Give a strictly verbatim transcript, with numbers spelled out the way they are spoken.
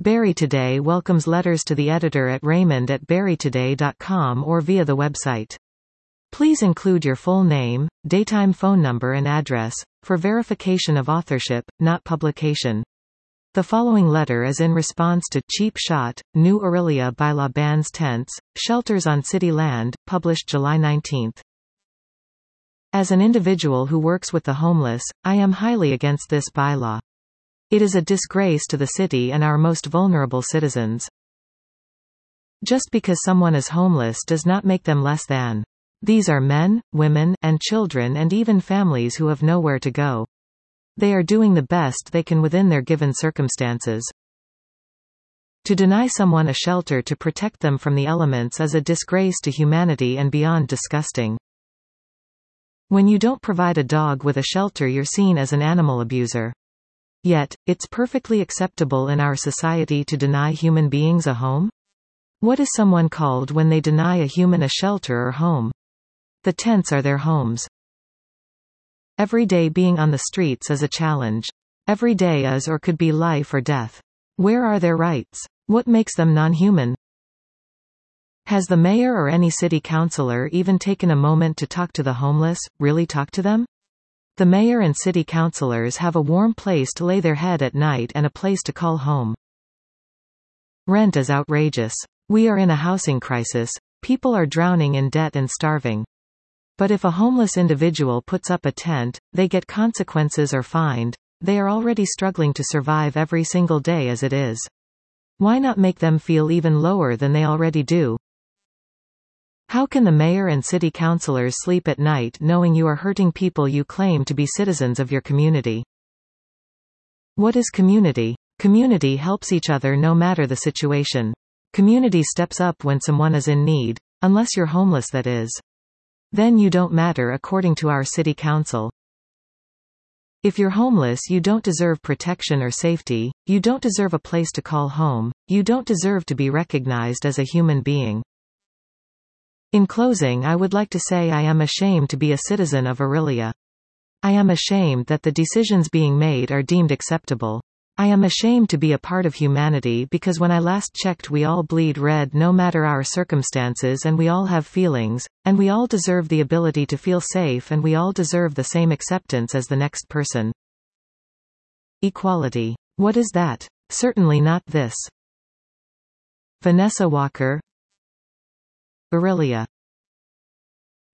Barrie Today welcomes letters to the editor at raymond at barrie today dot com or via the website. Please include your full name, daytime phone number and address, for verification of authorship, not publication. The following letter is in response to Cheap Shot, New Orillia Bylaw Bans Tents, Shelters on City Land, published July nineteenth. As an individual who works with the homeless, I am highly against this bylaw. It is a disgrace to the city and our most vulnerable citizens. Just because someone is homeless does not make them less than. These are men, women, and children and even families who have nowhere to go. They are doing the best they can within their given circumstances. To deny someone a shelter to protect them from the elements is a disgrace to humanity and beyond disgusting. When you don't provide a dog with a shelter, you're seen as an animal abuser. Yet, it's perfectly acceptable in our society to deny human beings a home? What is someone called when they deny a human a shelter or home? The tents are their homes. Every day being on the streets is a challenge. Every day is or could be life or death. Where are their rights? What makes them non-human? Has the mayor or any city councilor even taken a moment to talk to the homeless, really talk to them? The mayor and city councilors have a warm place to lay their head at night and a place to call home. Rent is outrageous. We are in a housing crisis. People are drowning in debt and starving. But if a homeless individual puts up a tent, they get consequences or fined. They are already struggling to survive every single day as it is. Why not make them feel even lower than they already do? How can the mayor and city councilors sleep at night knowing you are hurting people you claim to be citizens of your community? What is community? Community helps each other no matter the situation. Community steps up when someone is in need, unless you're homeless, that is. Then you don't matter according to our city council. If you're homeless, you don't deserve protection or safety, you don't deserve a place to call home, you don't deserve to be recognized as a human being. In closing, I would like to say I am ashamed to be a citizen of Orillia. I am ashamed that the decisions being made are deemed acceptable. I am ashamed to be a part of humanity because when I last checked we all bleed red no matter our circumstances, and we all have feelings, and we all deserve the ability to feel safe, and we all deserve the same acceptance as the next person. Equality. What is that? Certainly not this. Vanessa Walker, Orillia.